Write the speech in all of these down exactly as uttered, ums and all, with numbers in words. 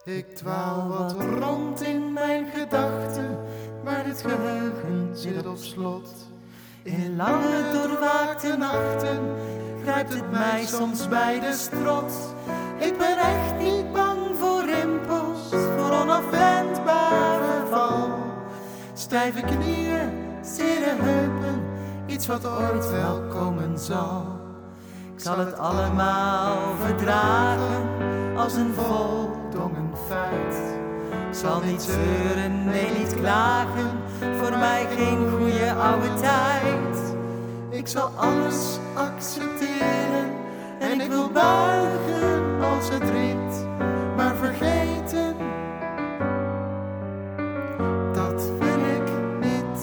Ik dwaal wat rond in mijn gedachten, maar het geheugen zit op slot. In lange doorwaakte nachten grijpt het mij soms bij de strot. Ik ben echt niet bang voor rimpels, voor onafwendbaar verval. Stijve knieën, zere heupen, iets wat ooit wel komen zal. Ik zal het allemaal verdragen als een voldongen feit. Ik zal niet zeuren, nee niet klagen, voor mij geen goede oude tijd. Ik zal alles accepteren en ik wil buigen als het riet. Maar vergeten, dat wil ik niet.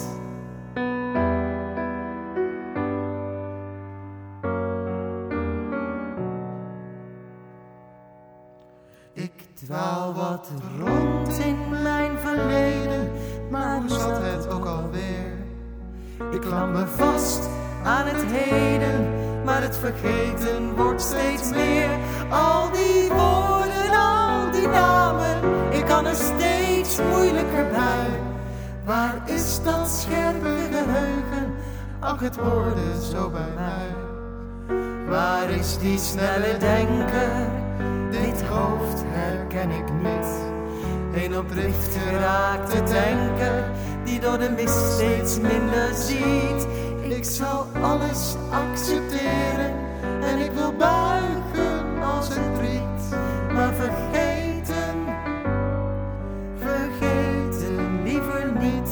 Ik dwaal wat rond in mijn verleden, maar hoe zat het ook alweer? Ik klamp me vast aan het heden, maar het vergeten wordt steeds meer. Al die woorden, al die namen, ik kan er steeds moeilijker bij. Waar is dat scherpe geheugen? Ach, het hoorde zo bij mij. Waar is die snelle denker? Dit hoofd herken ik niet. Een op drift geraakte denker, die door de mist steeds minder ziet. Ik zal alles accepteren en ik wil buigen als het riet. Maar vergeten, vergeten liever niet.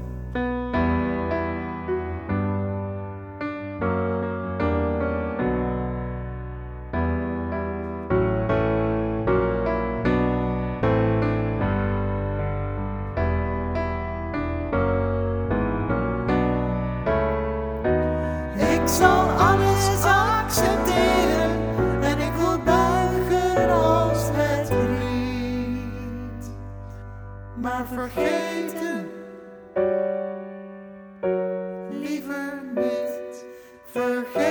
Ik zal alles accepteren en ik wil buigen als het riet. Maar vergeten, liever niet. Vergeten.